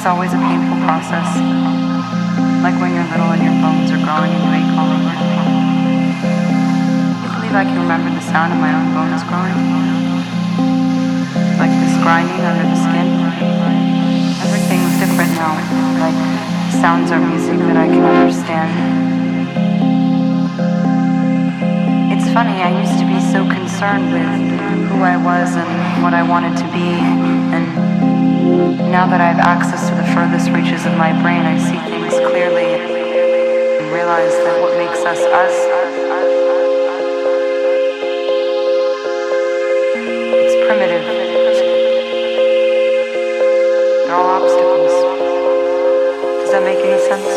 always a painful process. Like when you're little and your bones are growing and you ache all over. I believe I can remember the sound of my own bones growing. Like this grinding under the skin. Everything's different now. Like sounds are music that I can understand. It's funny, I used to be so concerned with who I was and what I wanted to be, and now that I have access to the furthest reaches of my brain, I see things clearly and realize that what makes us us, it's primitive. They're all obstacles. Does that make any sense?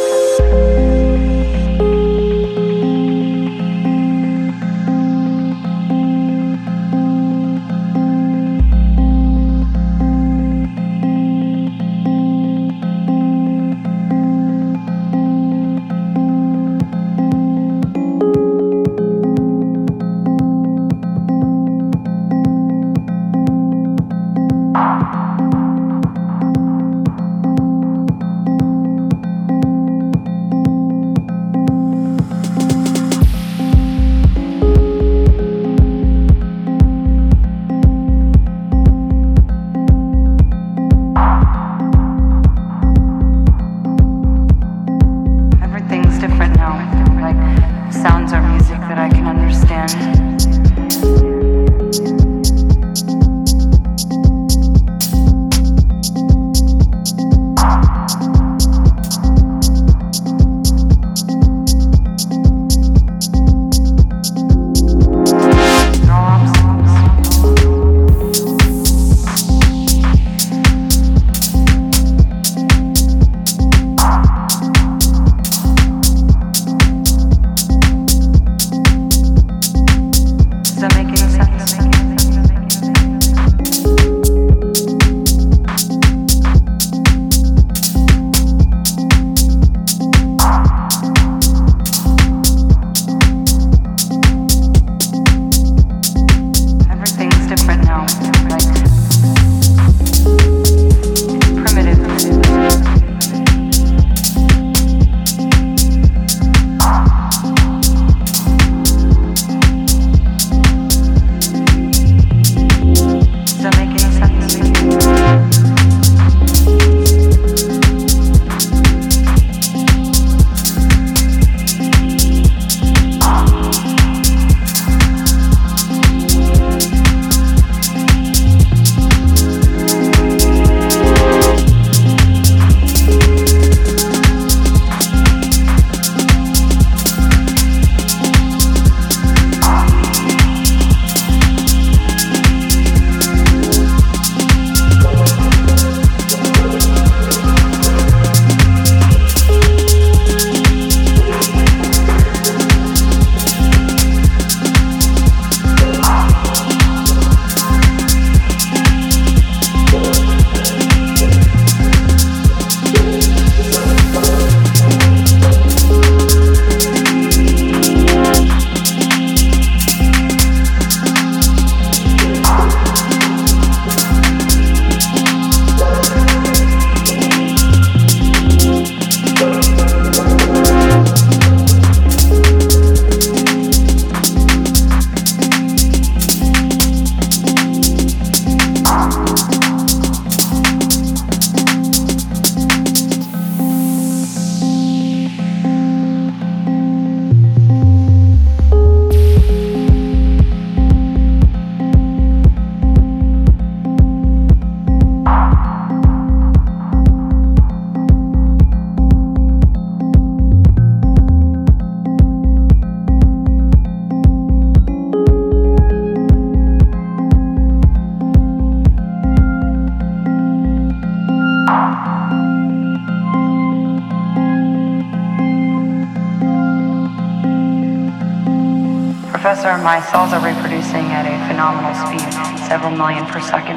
Professor, my cells are reproducing at a phenomenal speed, several million per second.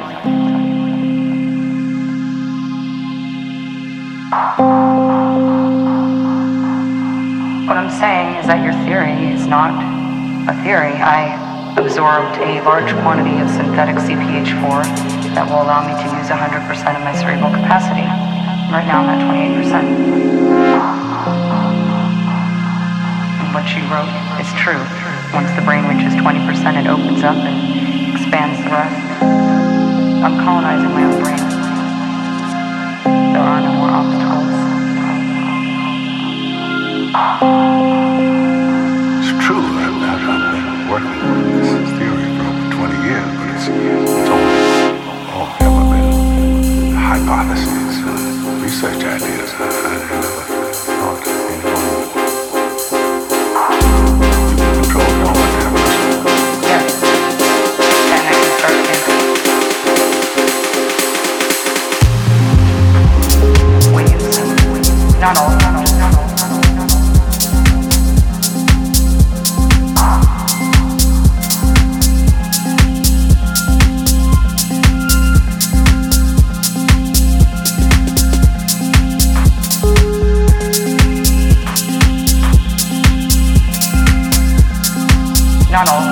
What I'm saying is that your theory is not a theory. I absorbed a large quantity of synthetic CPH4 that will allow me to use 100% of my cerebral capacity. Right now I'm at 28%. And what she wrote is true. Once the brain reaches 20%, it opens up and expands the rest. I'm colonizing my own brain. There are no more obstacles. It's true. I've been working on this theory for over 20 years, but it's all ever been hypotheses, research ideas. I never thought anyone would control your own metabolism. Yes. And I can start to waves. Not all. Not all.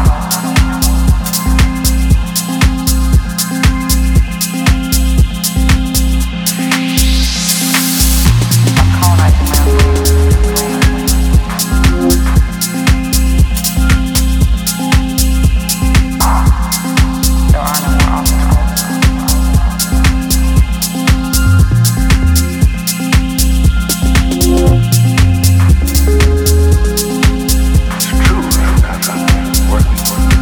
I'm colonizing my own There are no more obstacles. It's true. I've been working on it.